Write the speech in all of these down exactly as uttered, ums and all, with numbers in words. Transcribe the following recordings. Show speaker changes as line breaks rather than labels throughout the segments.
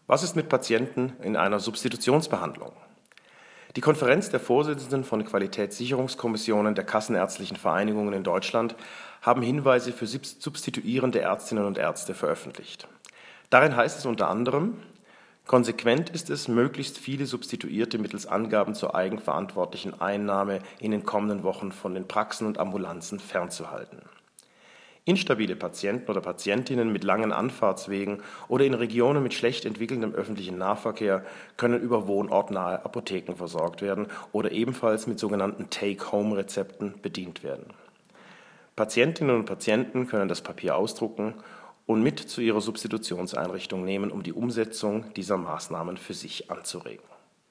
Was ist mit Patienten in einer Substitutionsbehandlung? Die Konferenz der Vorsitzenden von Qualitätssicherungskommissionen der kassenärztlichen Vereinigungen in Deutschland haben Hinweise für substituierende Ärztinnen und Ärzte veröffentlicht. Darin heißt es unter anderem: Konsequent ist es, möglichst viele Substituierte mittels Angaben zur eigenverantwortlichen Einnahme in den kommenden Wochen von den Praxen und Ambulanzen fernzuhalten. Instabile Patienten oder Patientinnen mit langen Anfahrtswegen oder in Regionen mit schlecht entwickelndem öffentlichen Nahverkehr können über wohnortnahe Apotheken versorgt werden oder ebenfalls mit sogenannten Take-Home-Rezepten bedient werden. Patientinnen und Patienten können das Papier ausdrucken und mit zu ihrer Substitutionseinrichtung nehmen, um die Umsetzung dieser Maßnahmen für sich anzuregen.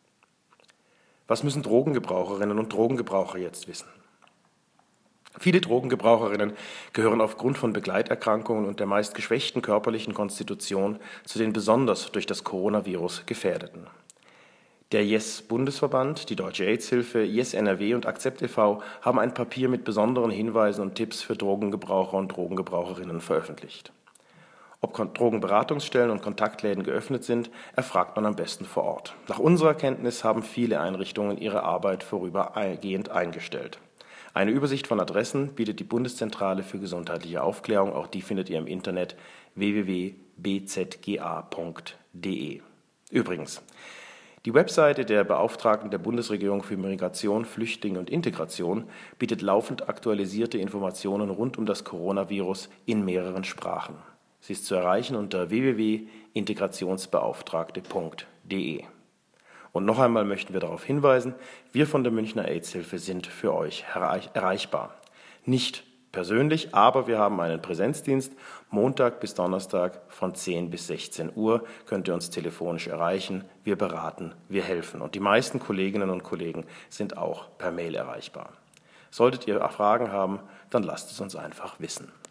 Was müssen Drogengebraucherinnen und Drogengebraucher jetzt wissen? Viele Drogengebraucherinnen gehören aufgrund von Begleiterkrankungen und der meist geschwächten körperlichen Konstitution zu den besonders durch das Coronavirus Gefährdeten. Der Yes-Bundesverband, die Deutsche AIDS-Hilfe, Yes N R W und Akzept e V haben ein Papier mit besonderen Hinweisen und Tipps für Drogengebraucher und Drogengebraucherinnen veröffentlicht. Ob Drogenberatungsstellen und Kontaktläden geöffnet sind, erfragt man am besten vor Ort. Nach unserer Kenntnis haben viele Einrichtungen ihre Arbeit vorübergehend eingestellt. Eine Übersicht von Adressen bietet die Bundeszentrale für gesundheitliche Aufklärung, auch die findet ihr im Internet w w w punkt b z g a punkt d e. Übrigens, die Webseite der Beauftragten der Bundesregierung für Migration, Flüchtlinge und Integration bietet laufend aktualisierte Informationen rund um das Coronavirus in mehreren Sprachen. Sie ist zu erreichen unter w w w punkt integrationsbeauftragte punkt d e. Und noch einmal möchten wir darauf hinweisen, wir von der Münchner AIDS-Hilfe sind für euch erreichbar. Nicht persönlich, aber wir haben einen Präsenzdienst. Montag bis Donnerstag von zehn bis sechzehn Uhr könnt ihr uns telefonisch erreichen. Wir beraten, wir helfen. Und die meisten Kolleginnen und Kollegen sind auch per Mail erreichbar. Solltet ihr Fragen haben, dann lasst es uns einfach wissen.